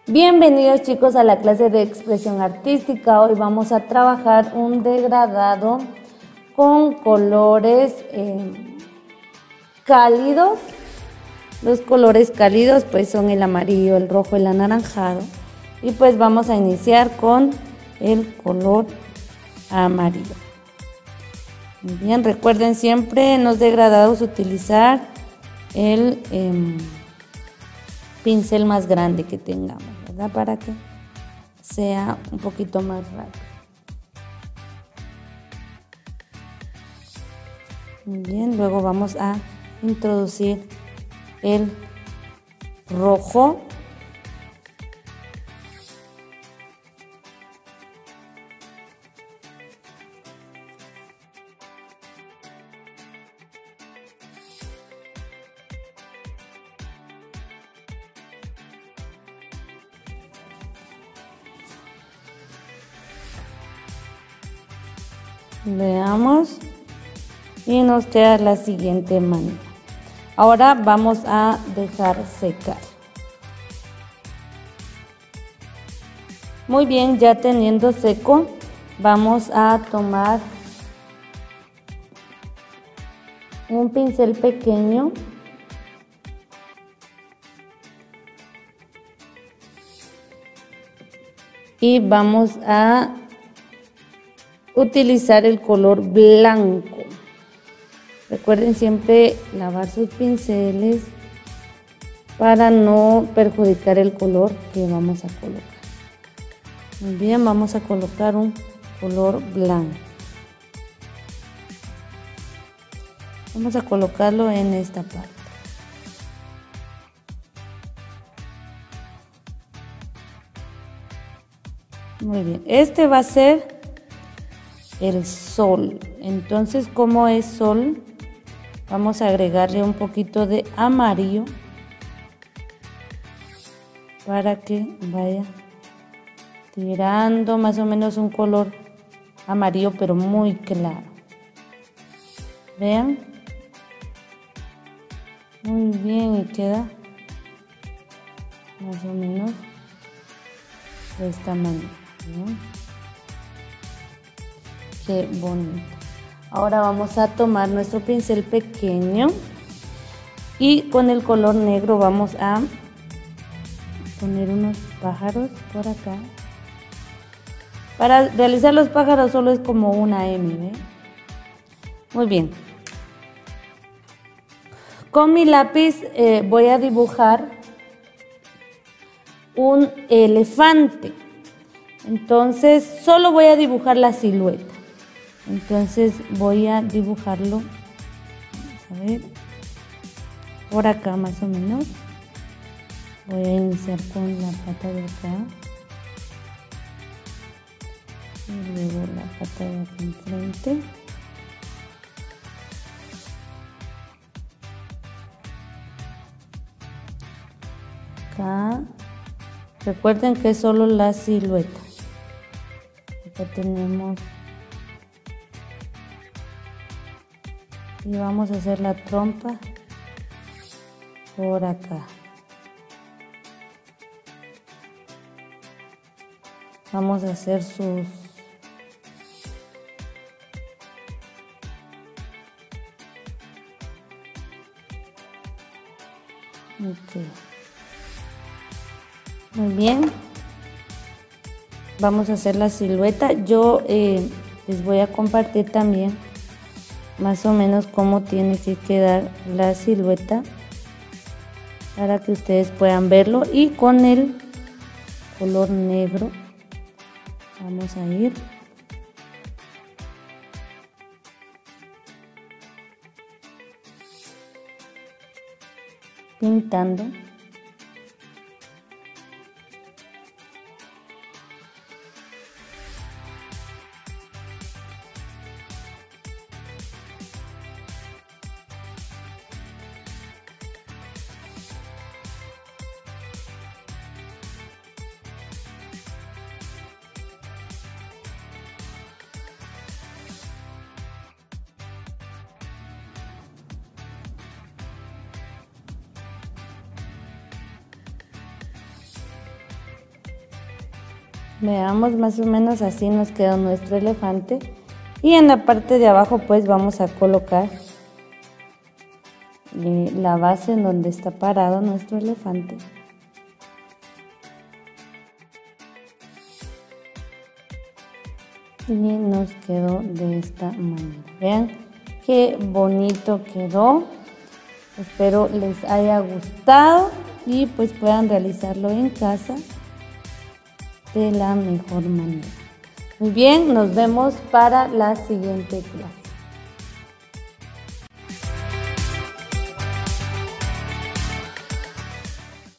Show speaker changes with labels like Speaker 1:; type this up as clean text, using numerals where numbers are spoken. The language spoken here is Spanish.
Speaker 1: Bienvenidos chicos a la clase de expresión artística. Hoy vamos a trabajar un degradado con colores cálidos. Los colores cálidos pues son el amarillo, el rojo, el anaranjado. Y pues vamos a iniciar con el color amarillo. Muy bien, recuerden siempre en los degradados utilizar el pincel más grande que tengamos, ¿verdad? Para que sea un poquito más rápido. Muy bien, luego vamos a introducir el rojo. Veamos y nos queda la siguiente manera. Ahora vamos a dejar secar. Muy bien, ya teniendo seco, vamos a tomar un pincel pequeño y vamos a utilizar el color blanco. Recuerden siempre lavar sus pinceles para no perjudicar el color que vamos a colocar. Muy bien, vamos a colocar un color blanco. Vamos a colocarlo en esta parte. Muy bien, este va a ser el sol. Entonces, como es sol, vamos a agregarle un poquito de amarillo para que vaya tirando más o menos un color amarillo pero muy claro. Vean, muy bien, y queda más o menos de esta manera. ¿Bien? Qué bonito. Ahora vamos a tomar nuestro pincel pequeño y con el color negro vamos a poner unos pájaros por acá. Para realizar los pájaros solo es como una M, ¿ve? Muy bien. Con mi lápiz voy a dibujar un elefante. Entonces solo voy a dibujar la silueta. Entonces voy a dibujarlo, vamos a ver, por acá más o menos. Voy a iniciar con la pata de acá y luego la pata de aquí enfrente. Acá, recuerden que es solo la silueta. Acá tenemos. Y vamos a hacer la trompa por acá. Vamos a hacer sus muy bien. Vamos a hacer la silueta. Yo les voy a compartir también más o menos cómo tiene que quedar la silueta para que ustedes puedan verlo, y con el color negro vamos a ir pintando. Veamos, más o menos así nos quedó nuestro elefante. Y en la parte de abajo pues vamos a colocar la base en donde está parado nuestro elefante. Y nos quedó de esta manera. Vean qué bonito quedó. Espero les haya gustado y pues puedan realizarlo en casa de la mejor manera. Muy bien, nos vemos para la siguiente clase.